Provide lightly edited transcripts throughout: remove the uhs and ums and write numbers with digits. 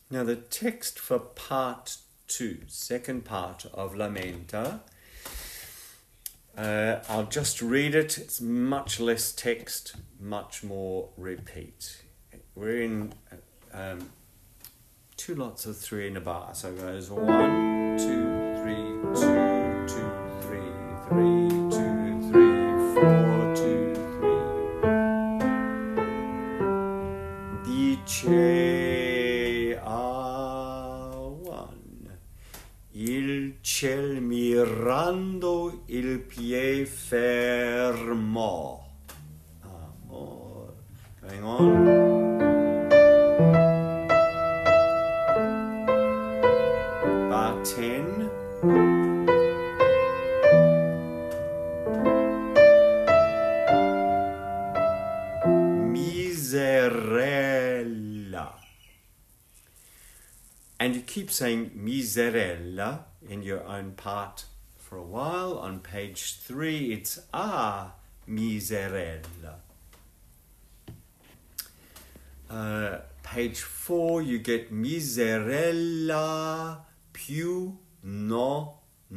Now the text for part 2, second part of Lamenta, I'll just read it. It's much less text, much more repeat. We're in 2 lots of 3 in a bar. So it goes 1, 2, 3, 2, 2, 3, 3, 2, 3, 4, 2, 3. Dice A1. Il ciel mirando il pie fermo. Amor. Going on. Bar 10. Miserella. And you keep saying miserella in your own part for a while. On page 3, it's a miserella. Page 4, you get miserella più no.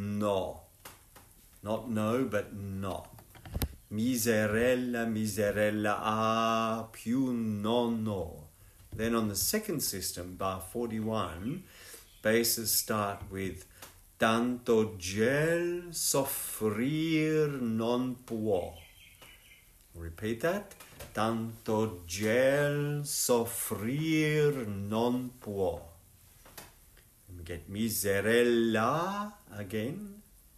Not no, but no. Miserella a più no. Then on the second system, bar 41, basses start with tanto gel soffrir non può. Repeat that. Tanto gel soffrir non può. And we get miserella again.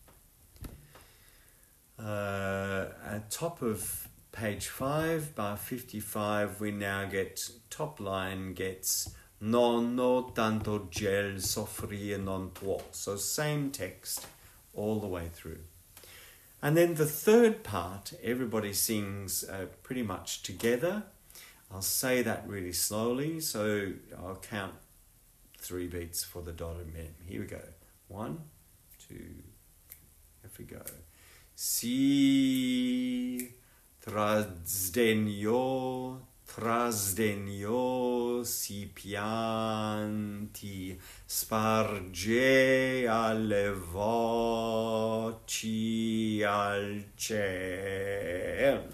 At top of page 5, bar 55, we now get, top line gets no tanto gel soffrir non può. So same text all the way through. And then the third part, everybody sings pretty much together. I'll say that really slowly, so I'll count 3 beats for the dotted minute. Here we go. 1, 2, off we go. Si trasdegno si pianti sparge alle voci al ciel,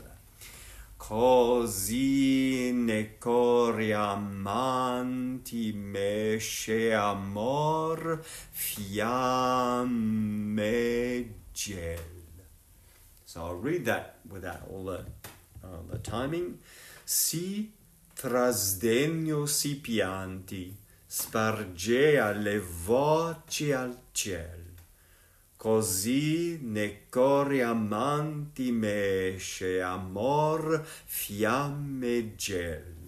così ne cori amanti mesce amor fiamme gel. So I'll read that without all the timing. Si trasdegno si pianti, sparge alle voci al ciel, così ne cori amanti mesce amor fiamme gel.